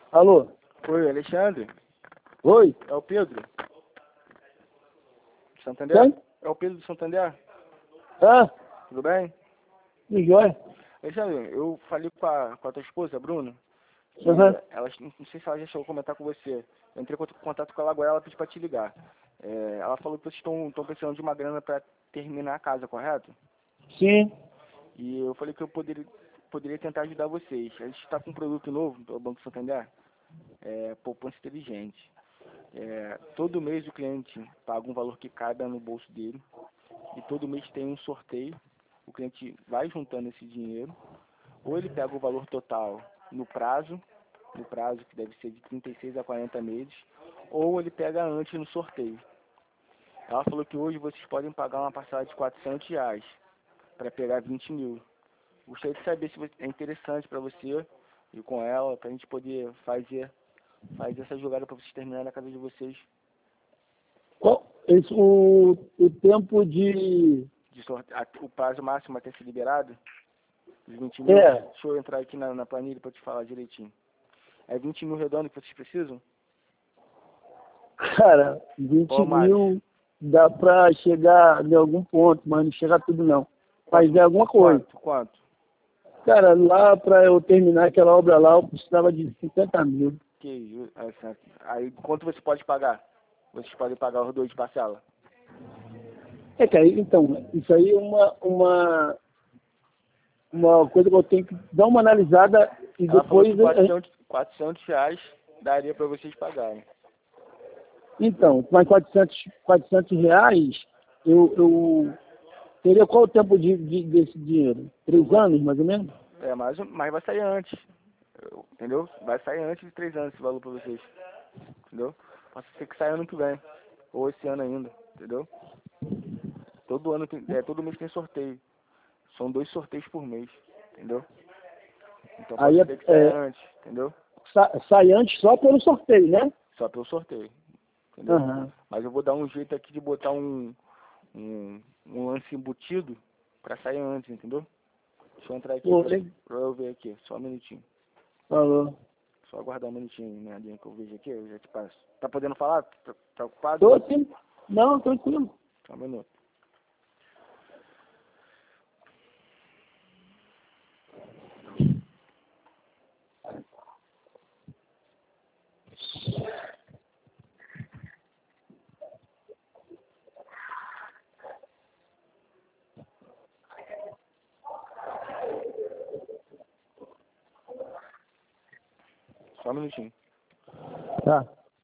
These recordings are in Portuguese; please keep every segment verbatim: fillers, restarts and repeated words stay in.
Alô? Oi, Alexandre. Oi? É o Pedro. De Santander? Quem? É o Pedro de Santander. Ah, Tudo bem? que joia. Alexandre, eu falei com a, com a tua esposa, a Bruna, que Uhum. ela, não sei se ela já chegou a comentar com você. Eu entrei em contato com ela agora, ela pediu pra te ligar. É, ela falou que vocês estão precisando de uma grana pra terminar a casa, correto? Sim. E eu falei que eu poderia, poderia tentar ajudar vocês. A gente está com um produto novo pelo Banco Santander, é, poupança inteligente. É, todo mês o cliente paga um valor que caiba no bolso dele e todo mês tem um sorteio. O cliente vai juntando esse dinheiro, ou ele pega o valor total no prazo, no prazo que deve ser de trinta e seis a quarenta meses, ou ele pega antes no sorteio. Ela falou que hoje vocês podem pagar uma parcela de quatrocentos reais para pegar vinte mil. Gostaria de saber se é interessante para você ir com ela, para a gente poder fazer, fazer essa jogada para vocês terminarem na casa de vocês. Qual, esse, o, o tempo de... De sorte... O prazo máximo até ser liberado, os vinte mil. É, Deixa eu entrar aqui na, na planilha para te falar direitinho. É vinte mil redondo que vocês precisam? cara, vinte Ou mais? mil dá pra chegar em algum ponto, mas não chega a tudo não. Mas Quanto? é alguma coisa. Quanto? Quanto? Cara, lá pra eu terminar aquela obra lá, eu precisava de cinquenta mil. Que isso? Essa- Aí, quanto você pode pagar? Vocês podem pagar os dois de parcela? É, cara, então, isso aí é uma, uma, uma coisa que eu tenho que dar uma analisada e Ela falou depois... que eh, quatrocentos, quatrocentos reais daria para vocês pagarem. Então, mais quatrocentos, quatrocentos reais, eu, eu teria qual o tempo de, de- desse dinheiro? Eu Três vou, anos, mais ou menos? é, mas, mas vai sair antes. Eu- Entendeu? Vai sair antes de três anos esse valor para vocês. Entendeu? Pode ser que saia ano que vem. Ou esse ano ainda. Entendeu? Todo ano tem, é, todo mês tem sorteio. São dois sorteios por mês. Entendeu? Então pode Aí é, ser que saia é, antes. Entendeu? sa- sai antes só pelo sorteio, né? Só pelo sorteio. Entendeu? Aham. Mas eu vou dar um jeito aqui de botar um, um, um lance embutido pra sair antes, entendeu? Deixa eu entrar aqui Pô, pra, le- pra eu ver aqui. Só um minutinho. falou. Só aguardar um minutinho, minha linha que eu vejo aqui, eu já te passo. Tá podendo falar? Tá, tá ocupado? Tô sim. Não, tranquilo. Só um minuto. Só um minutinho. Tá.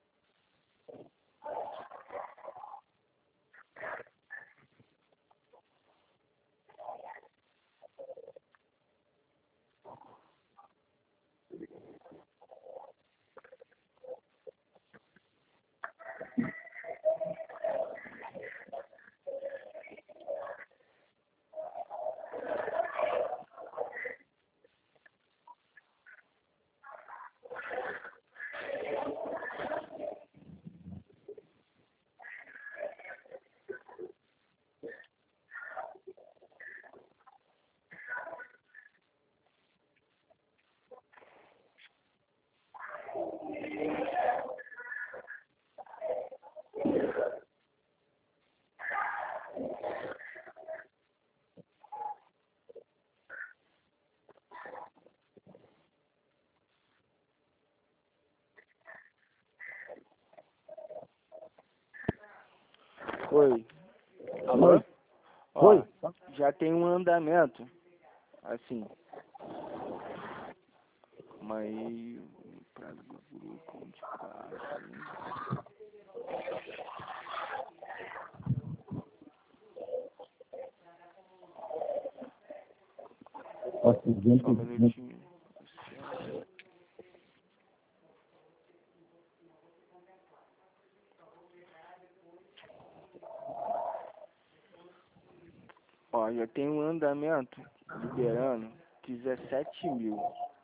Oi. Alô? Oi. Ó, Oi. já tem um andamento. Assim. Calma aí. Prazo do grupo de prazo. Nossa, Só um gente, gente. minutinho. Ó, já tem um andamento liberando dezessete mil.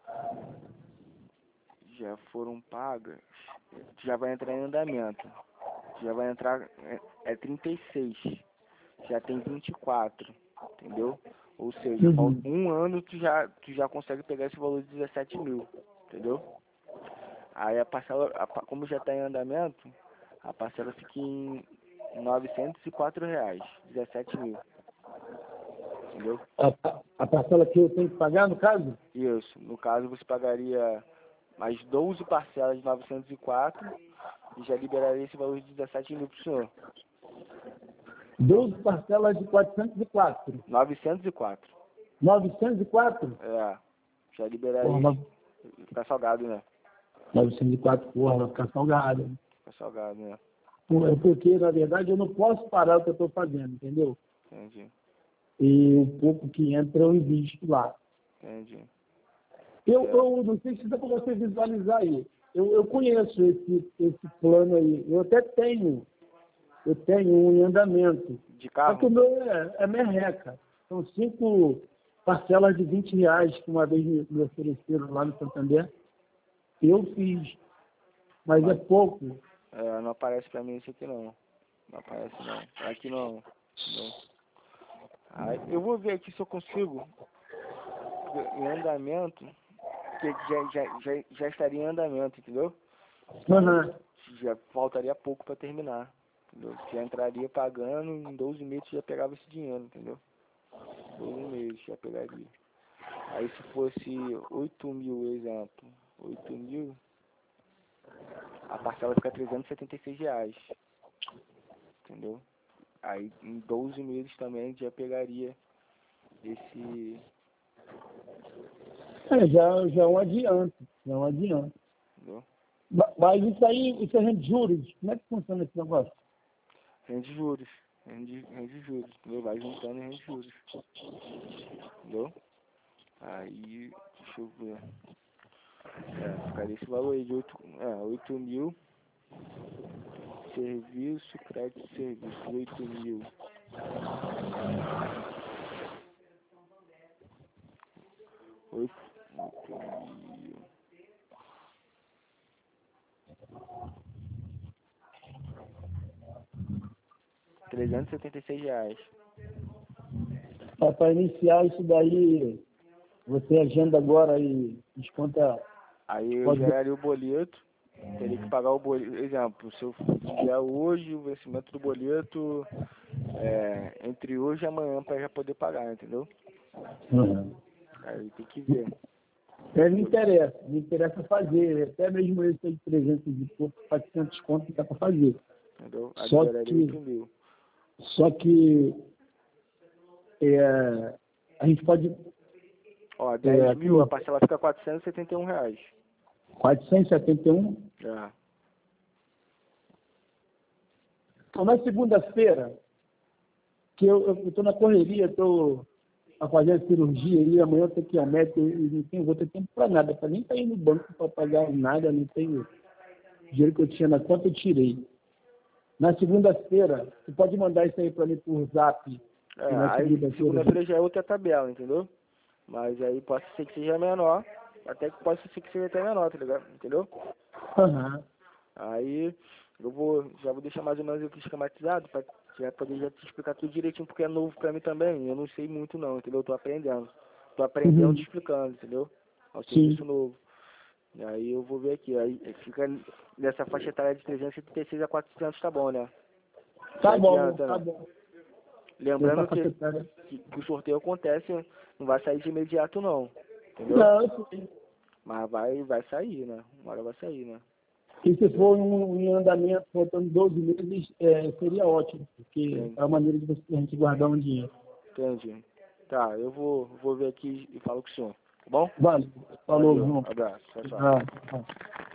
Já foram pagas. Já vai entrar em andamento. Já vai entrar. É, é trinta e seis. Já tem vinte e quatro. Entendeu? Ou seja, falta Uhum. um ano tu já, tu já consegue pegar esse valor de dezessete mil. Entendeu? Aí a parcela, a, pa- como já está em andamento, a parcela fica em novecentos e quatro reais, dezessete mil. Entendeu? A, a parcela que eu tenho que pagar, no caso? Isso. No caso, você pagaria mais doze parcelas de novecentos e quatro e já liberaria esse valor de dezessete mil para o senhor. doze parcelas de quatrocentos e quatro. novecentos e quatro. novecentos e quatro? É. Já Porra, liberaria. no- Fica salgado, né? novecentos e quatro, porra, vai ficar salgado. Fica salgado, né? Pô, é porque, na verdade, eu não posso parar o que eu estou fazendo, entendeu? Entendi. E o pouco que entra eu invisto lá. Entendi. Eu, É. eu não sei se dá para você visualizar aí. Eu, eu conheço esse, esse plano aí. Eu até tenho. Eu tenho um em andamento. De Só que o carro? meu é, é merreca. São cinco parcelas de vinte reais que uma vez me, me ofereceram lá no Santander. Eu fiz. Mas é pouco. É, não aparece pra mim esse aqui não. Não aparece não. Aqui não. Não. Aí, eu vou ver aqui se eu consigo. Em andamento. Que já, já, já, já estaria em andamento, entendeu? Aham. Já faltaria pouco pra terminar. Entendeu? Já entraria pagando, em doze meses já pegava esse dinheiro, entendeu? doze meses já pegaria. Aí se fosse oito mil, exemplo, oito mil, a parcela fica trezentos e setenta e seis reais. Entendeu? Aí em doze meses também já pegaria esse. É, já, já é um adianto. Já é um adianto. Entendeu? Ma- Mas isso aí, isso é rende juros. Como é que funciona esse negócio? Rende juros. Rende, rende juros. Entendeu? Vai juntando e rende juros. Entendeu? Aí, deixa eu ver. É, ficaria esse valor aí de oito, é, oito mil. Serviço, crédito, serviço, oito mil. Oito, oito mil. Trezentos e setenta e seis reais. Para iniciar isso daí, você agenda agora e desconta. Aí eu Pode ver. geraria o boleto, teria que pagar o boleto. Exemplo, se eu fizer hoje o vencimento do boleto é, entre hoje e amanhã para já poder pagar, entendeu? Uhum. Aí tem que ver. É, me interessa, me interessa fazer. Até mesmo esse aí de trezentos e pouco, quatrocentos conto dá para fazer. Entendeu? Aí Só liberaria oito que, mil. só que é, a gente pode. Ó, É, dez mil, a aqui, parcela fica quatrocentos e setenta e um reais. quatrocentos e setenta e um. É. Então, na segunda-feira, que eu estou na correria, estou a fazer a cirurgia e amanhã eu tenho que ir ao médico e não tenho, vou ter tempo para nada, para nem para ir no banco para pagar nada, não tenho dinheiro que eu tinha na conta, eu tirei. Na segunda-feira, você pode mandar isso aí para mim por zap. É, E na aí segunda-feira. segunda-feira já é outra tabela, entendeu? Mas aí pode ser que seja menor, até que pode ser que seja até menor, tá ligado? Entendeu? Aham. Aí eu vou, já vou deixar mais ou menos aqui esquematizado pra já poder já te explicar tudo direitinho, porque é novo pra mim também, eu não sei muito não, entendeu? Eu tô aprendendo. Tô aprendendo Uhum. te explicando, entendeu? É um Sim. serviço novo. E aí eu vou ver aqui, aí fica nessa faixa etária de trezentos e setenta e seis a quatrocentos, tá bom, né? Tá Já bom, adianta, tá né? bom. Lembrando Essa que, faixa etária. que, que o sorteio acontece, não vai sair de imediato não, entendeu? Não, sim. Mas vai, vai sair, né? Uma hora vai sair, né? E se for um, em andamento, faltando doze meses, é, seria ótimo, porque Entendi. é a maneira de você, a gente guardar um dinheiro. Entendi. Tá, eu vou, vou ver aqui e falo com o senhor. Tá bom? Vale. Falou, Valeu, irmão. abraço, tchau, tchau. Ah, ah.